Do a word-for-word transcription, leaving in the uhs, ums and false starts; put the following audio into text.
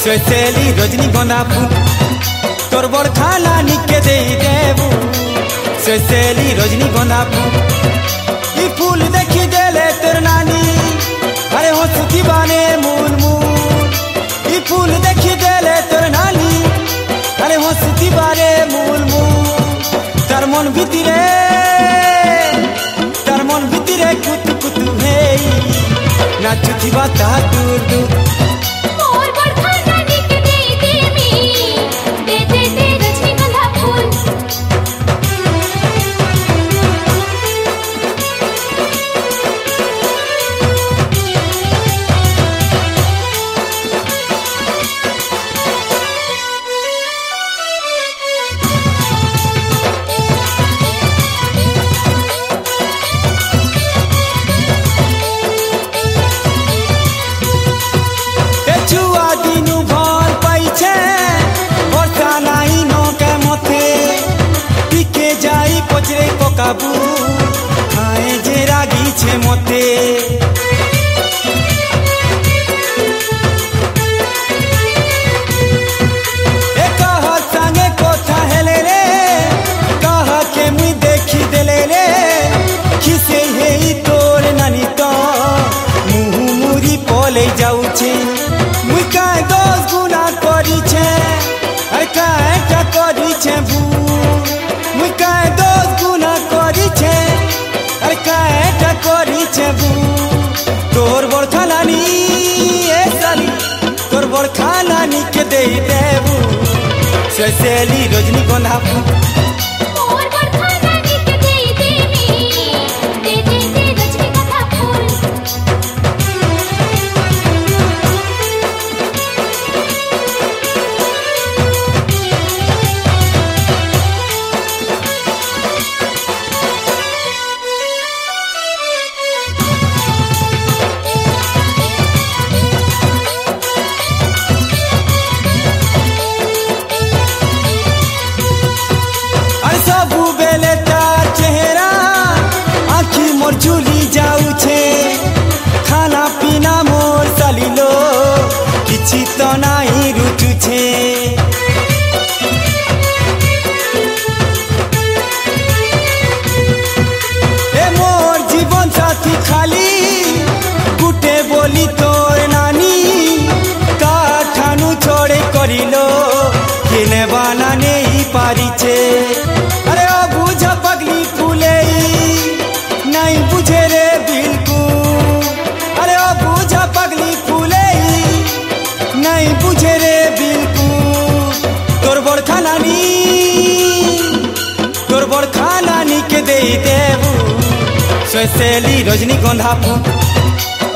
सोसेली रजनीगंधा फूल तोर बड़ खाला निके दे देबू सोसेली रजनीगंधा फूल ई फूल देखी देले तोर नानी अरे हंसती बाने मूल मूल ई फूल देखी देले तोर नानी अरे हंसती बारे मूल मूल तार मन भितरे तार मन भितरे कुतु कुतु हेई नाचुती बाता दूर दूर काबू खाए जे रागी छे मोते ए कह संगे कोथा हेले रे कह के मुई देखी देले रे खिसे हेई तोर नानी तो मुह मुरी पोले जाऊ छे मुई काय दोस गुना करी छे अरे काय का करी छे भू मुई काय दोस गुना करी छे अरे काय का करी छे भू तोर बड़ खालानी ए साली तोर बड़ खालानी के दे देबू सोसेली रजनीगंधा फूल मोर झूली जाऊ छे खाना पीना मोर सालिलो किछि तो नाही रुचु छे ए मोर जीवन साथी खाली गुटे बोली तोर नानी काठानु छोड़े करिलो किने बाना नहीं पारी छे अरे ओ बुझा पगली फूले नहीं बुझे रे बिल्कुल अरे ओ बुझा पगली फूले नहीं बुझे रे बिल्कुल तोर बड़ खालानी तोर बड़ खालानी के दे देबू सोसेली रजनीगंधा फूल।